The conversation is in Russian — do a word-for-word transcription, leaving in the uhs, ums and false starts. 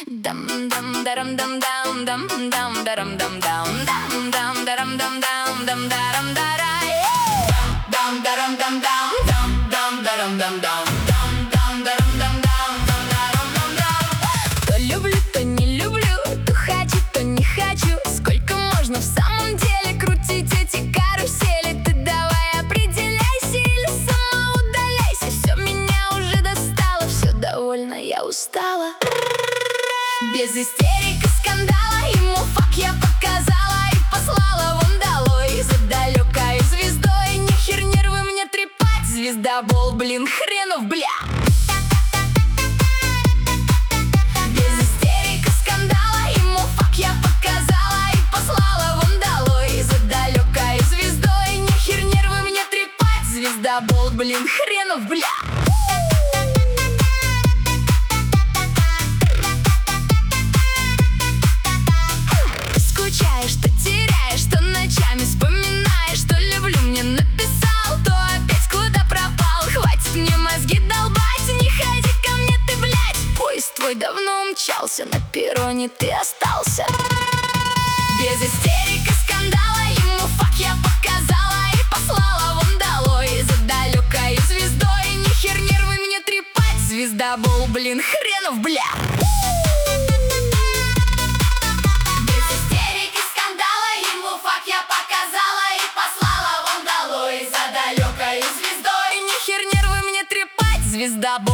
Дам дам дарам дам дам дам дам дарам дам дам дам дам дарам дам дам дам дарам дарай дам дарам дам дам дам дам дарам дам дам дам дам дарам дам дам дам дарам дам дам. То люблю, то не люблю, то хочу, то не хочу. Сколько можно в самом деле крутить эти карусели? Ты давай определяйся или сама удаляйся. Все меня уже достало, все довольно, я устала. Без истерик и скандала ему фак я показала и послала вон долой за далекой звездой. Нехер нервы мне трепать, звездобол, блин, хренов, бля. Без истерик и скандала ему фак я показала и послала вон долой за далекой звездой. Нехер нервы мне трепать, звездобол, блин, хренов, бля. Что теряешь, что ночами вспоминаешь, что люблю, мне написал, то опять куда пропал. Хватит мне мозги долбать, не ходи ко мне ты, блядь. Поезд твой давно умчался, на перроне ты остался. Без истерик и скандала ему фак я показала и послала вон долой за далекой звездой. Нехер нервы мне трепать, звездобол, блин, хренов, бля. Звезда.